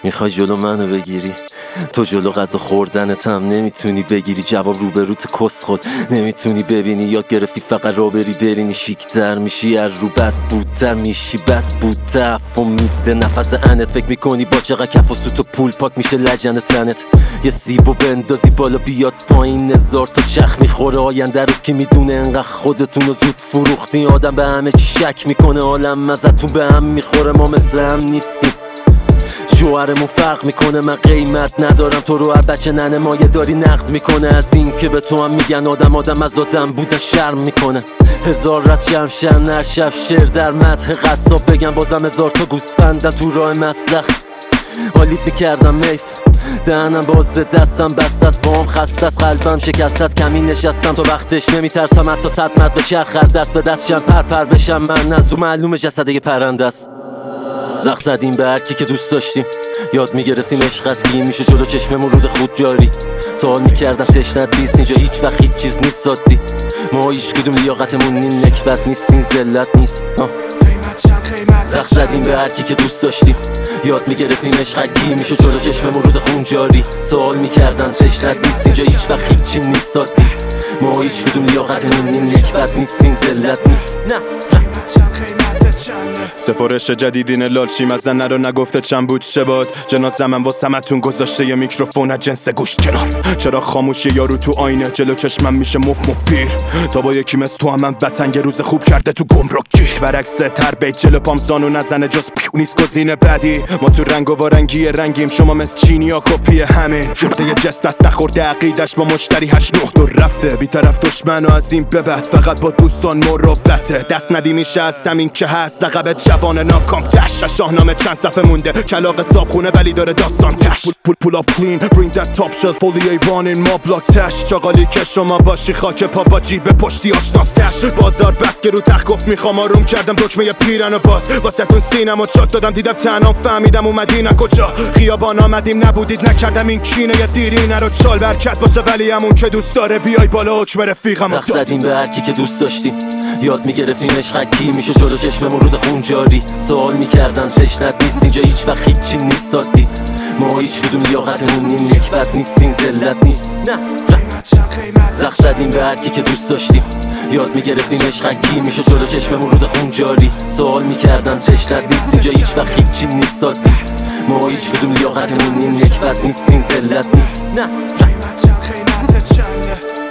میخوای جلو منو بگیری، تو جلو غذا خوردنتم نمیتونی بگیری، جواب روبروت کس خود نمیتونی ببینی. یاد گرفتی فقط را بری برینی، شیک‌تر میشی از رو بد بودتر میشی، بد بودتر افو میده نفس انت. فکر میکنی با چقدر کف و سوت و پول پاک میشه لجن تنت. یه سیبو بندازی بالا بیاد پایین، هزار تا چرخ میخوره آینده رو که میدونه. انقدر خودتونو زود فروختی، آدم به همه چی شک میکنه، عالم ازتون به هم میخوره، ما مثل هم نیستیم. جوهرمون فرق میکنه، من قیمت ندارم، تو رو بچه ننه مایه داری نقد میکنه. از این که به تو هم میگن آدم از آدم بودن شرم میکنه. هزار رد شمشن هر شب شعر در مدح قصاب بگم، بازم هزار تا گوسفندن تو راه مسلخ. حالیت میکردم میف دهنم بازه، دستم بست از بام خسته از قلبم شکست از کمی نشستم تا وقتش نمیترسم حتی صدمت به چرخر دست به دست شم پر بشم. من از اون معلوم جسده پرنده است. زخ زدیم به هرکی که دوست داشتیم، یاد میگرفتیم عشق از کی میشه جلو چشممون رود خود جاری. سوال میکردم تشنت نیست اینجا هیچ وقت هیچ چیز نیست سادی. ما هیچ کدوم لیاقتمون این نکبت نیست، این ذلت نیست. زخ زدیم به هرکی که دوست داشتیم، یاد میگرفتیم عشق کی میشه جلو چشممون رود خون جاری. سوال میکردم تشنت نیست اینجا هیچ وقت هیچ چیز نیست سادی. ما هیچ کدوم لیاقتمون این نکبت نیست، این ذلت نیست. نه سفارش جدیدین لالچیم از زنه رو نگفته چند بود چه باد. جنازه من واسمتون گذاشته یه میکروفون از جنس گوش کنار. چرا خاموشی یارو تو آینه جلو چشمم میشه مف پیر. تا با یکی مثل تو هم من وطن یه روز خوب کرده تو گمرکی. برعکس تر بیت جلو پام زانو نزنه جز پیو نیست گزینه بعدی. ما تو رنگ و رنگی رنگیم، شما مثل چینیا کپی همین. شمته یه جست دست نخورده عقیدش با مشتری 8-9 دور رفته. بیطرف دشمنو از این به بعد فقط با دوستان مروته. دست ندی میشه از همین که هست لقب جوان ناکام تش. شاهنامه چند صفحه مونده، کلاغ صابخونه ولی داره داستان تش. pull up clean bring that top shelf fully A1 in my block تش. چاقالی که شما باشی خاک پاپا جیب پشتی آشناستش. بازار بس که رو تخت گفت میخوام آروم کردم دکمه یه پیرن و باز واسه تون سینم و چاک دادم. دیدم تنام فهمیدم اومدی نه کجا خیابان آمدیم نبودید نکردم این کینه. یه دیرینه رو چال برکت باشه ولی همون که دوست داره بیای بالا حکم رفیقم. زخ زدیم به هرکی که دوست داشتیم، یاد میگرفتیم عشق کی میشه جلو چشممون رود خون جاری. سوال میکردم تشنت نیست اینجا هیچ وقت هیچ چیز نیست سادی. ما هیچ کدوم لیاقتمون این نکبت نیست، این ذلت نیست. نه زخ زدیم به هرکی که دوست داشتیم، یاد میگرفتیم عشق کی میشه جلو چشممون رود خون جاری. سوال میکردم تشنت نیست اینجا هیچ وقت هیچ چیز نیست سادی. ما هیچ کدوم لیاقتمون این نکبت نیست، این ذلت نیست. نه